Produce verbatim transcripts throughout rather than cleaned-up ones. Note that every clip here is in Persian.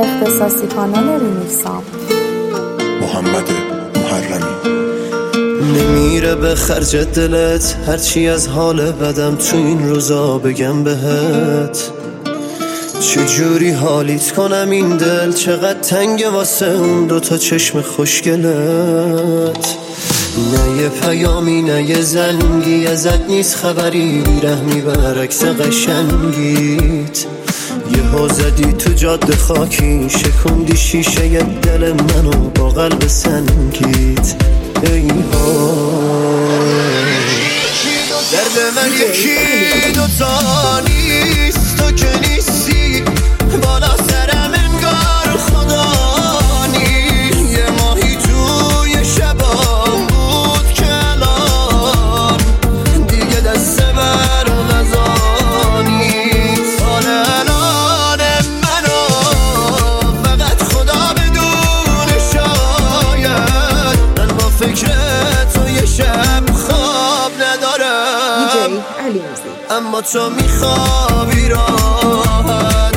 اختصاصی کانال ریمیکسام محمد محرمی. نمیره به خرج دلت هرچی از حال بدم تو این روزا بگم بهت. چجوری حالیت کنم این دل چقدر تنگه واسه اون دوتا چشم خوشگلت. نه یه پیامی نه یه زنگی ازت نیست خبری، بیرحمی برعکس قشنگیت. یه ها زدی تو جاده خاکی، شکوندی شیشه ی دل منو با قلب سنگیت. ای ها درد من یکی دوتا نیست، تو که نیستی بالا سرم انگار خدا نیست. یه ماهی توی شبام بود که الان دیگه دست بر غذا نیست. حال الان منو فقط خدا بدونه، شاید من با فکر تو یه شب خواب ندارم، اما تو میخوابی راحت.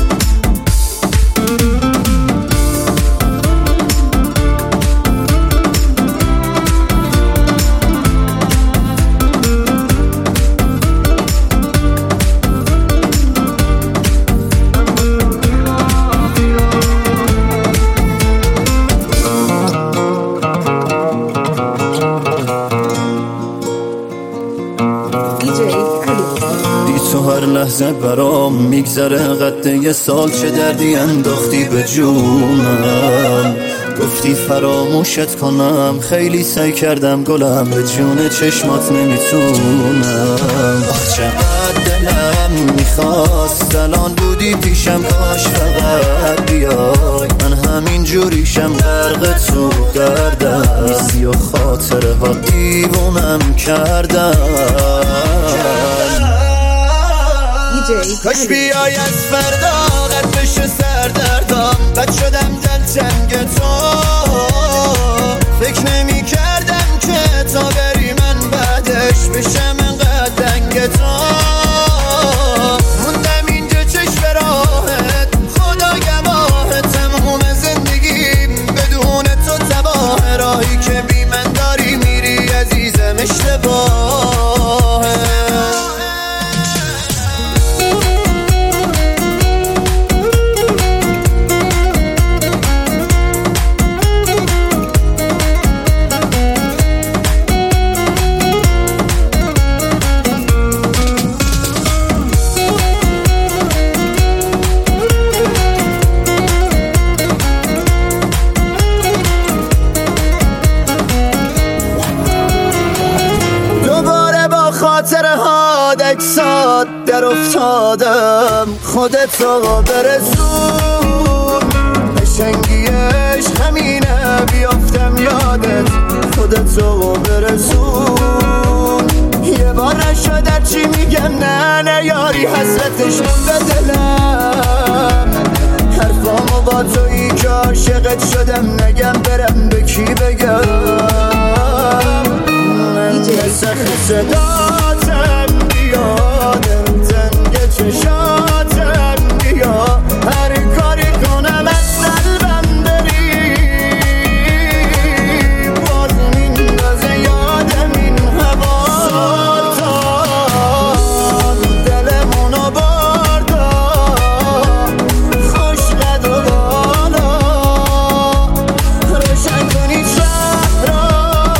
تو هر لحظه برام میگذره قد یه سال، چه دردی انداختی به جونم. گفتی فراموشت کنم، خیلی سعی کردم گلم، به جون چشمات نمیتونم. آخ چقدر دلم میخواست الان بودی پیشم، کاش فقط بیای. من همین جوریشم غرق تو دردم، نیستی و خاطره ها دیوونم کردم. کاش بیای از فردا قد بشه سردردم، بد شدم دلتنگ تو. فکر نمی کردم که تا بری من بعدش بشم انقدر دنگ تو. موندم اینجا چشم راهت، خدا گواه تموم زندگیم بدون تو تباه. راهی که بی من داری میری عزیزم اشتباهه. خاطره ها دکسات در افتادم، خودتو برسون. قشنگیش همینه بیافتم یادت، خودتو برسون. یه بار نشد چی میگم نه نه یاری، حسرتش به دلم. حرفامو با تویی که عاشقت شدم، نگم برم به کی بگم. سخت صداتم بیا، دل تنگ چشاتم بیا. هر کاری کنم از قلبم بری، باز میندازه یادم این هوا. سلطان دلمونو بردا، خوش قد و بالا. روشن کنید شهر را،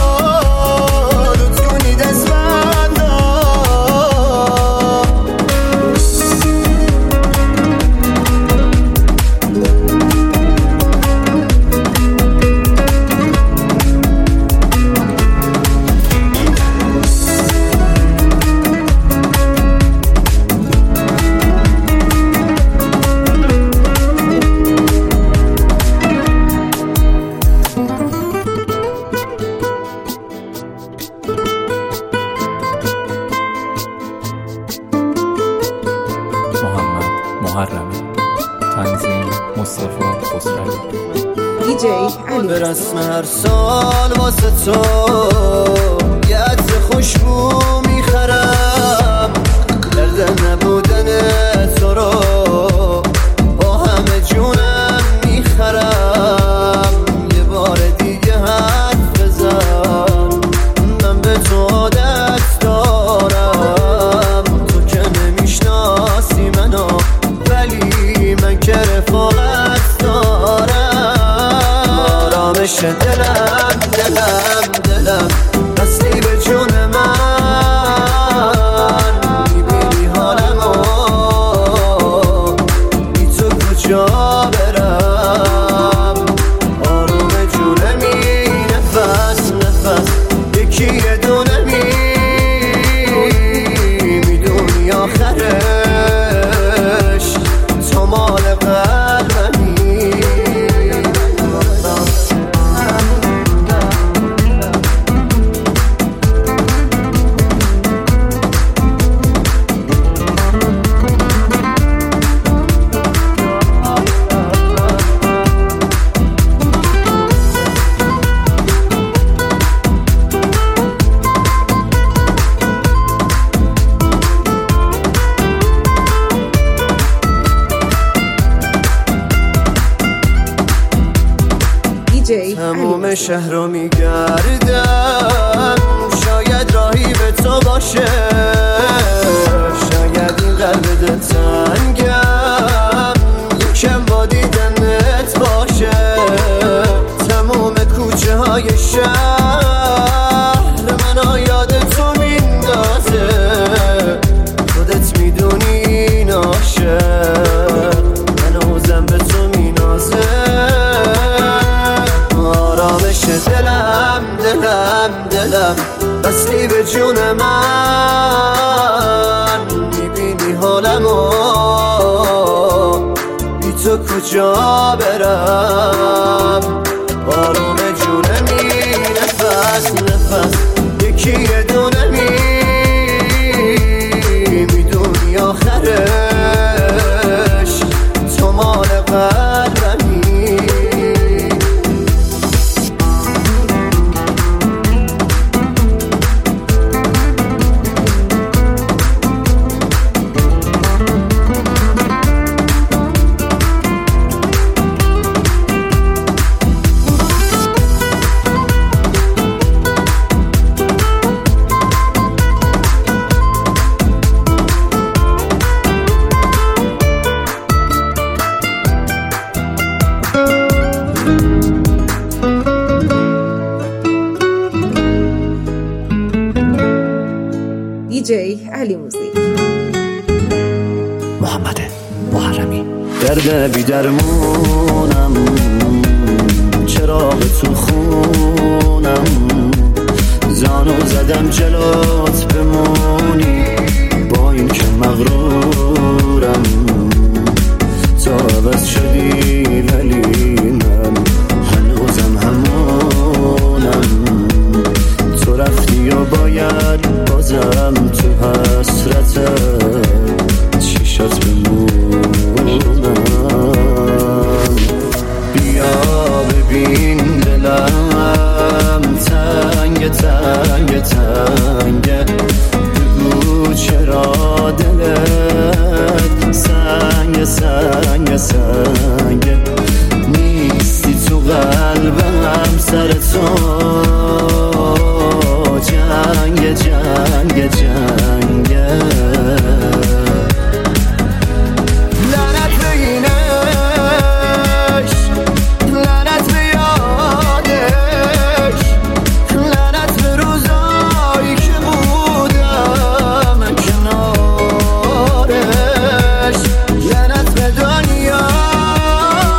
محرمی. تنظیم مصطفی خسروی. دی جی علی. به رسم هر سال واسه تو یه عطر خوشبو میخرم، درد نبودن تو رو با همه جونم که رفاقت دارم. آرامش دلم دلم دلم بستی به جون من، میبینی حالمو بی تو کجا برم. آروم جونمی نفس نفس یکی یه دونمی، میدونی آخرش تو مال قلبمی. تموم شهر رو میگردم، شاید راهی به تو باشه، شاید این قلب دلتنگم یکم با دیدنت باشه. تموم کوچه های شهر منو یاد تو میندازه، خودت میدونی این عاشق هنوزم به تو مینازه. آرامش دلم دلم دلم بستی به جون من، میبینی حالمو بی تو کجا برم. آروم جونمی نفس نفس یکی یه دونمی، میدونی آخرش تو مال قلبمی. دیجی علی موزیک. محمد محرمی. درد بی درمونم، چراغ تو خونم، زانو زدم جلوت بمونی، با این که مغرورم. تو عوض شدی ولی من هنوزم همونم. تو رفتی و باید بازم تو حسرتت چیشات بمونم. بیا ببین دلم تنگ تنگ تنگه، بگو چرا دلت سنگ سنگ سنگه. نیستی تو قلبم سر تو جنگ جنگ جنگه. لعنت به اینش، لعنت به یادش، لعنت به روزایی که بودم کنارش، لعنت به دنیا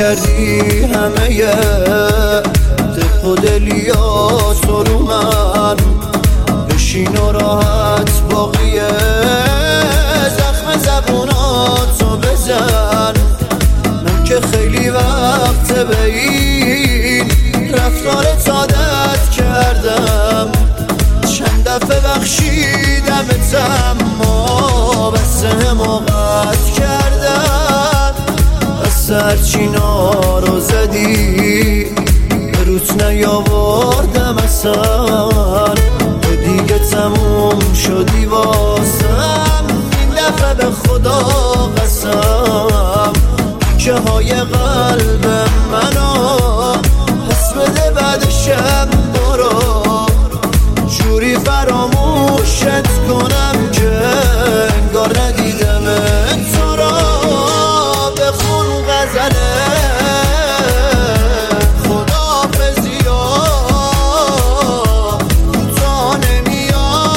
کردی همه دق و دلیاتو رو من، بشین و راحت باقیه زخم زبوناتو بزن. من که خیلی وقت به این رفتارت عادت کردم، چند دفعه بخشیدمت اما بس حماقت کردم. بس هرچی نارو زدی به روت نیاوردم اصلا، تو دیگه تموم شدی واسم. این دفعه به خدا قسم که های قلب منو حس بده بعدشم برو، جوری فراموشت کنم که انگار ندیدم تو را. بخون غزله خداحافظی ها تا نمیام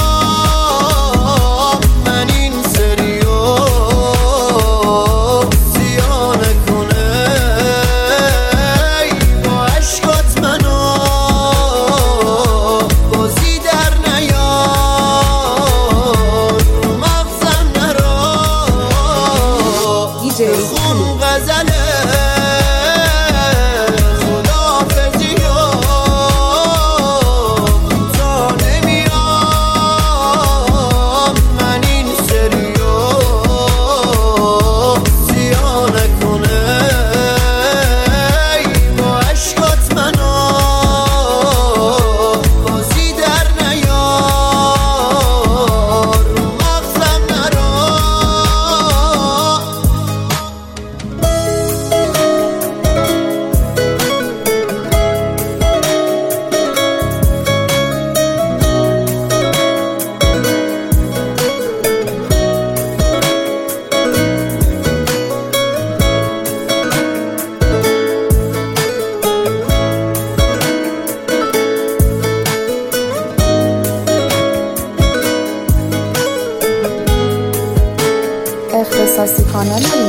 من این سریو زیان کنه با عشقات منو بازی در نیار رو مغزم نرا. بخون غزله خداحافظی ها تا نمیام من این سریو زیان کنه با عشقات منو بازی در نیار رو مغزم نرا. اختصاصی کانال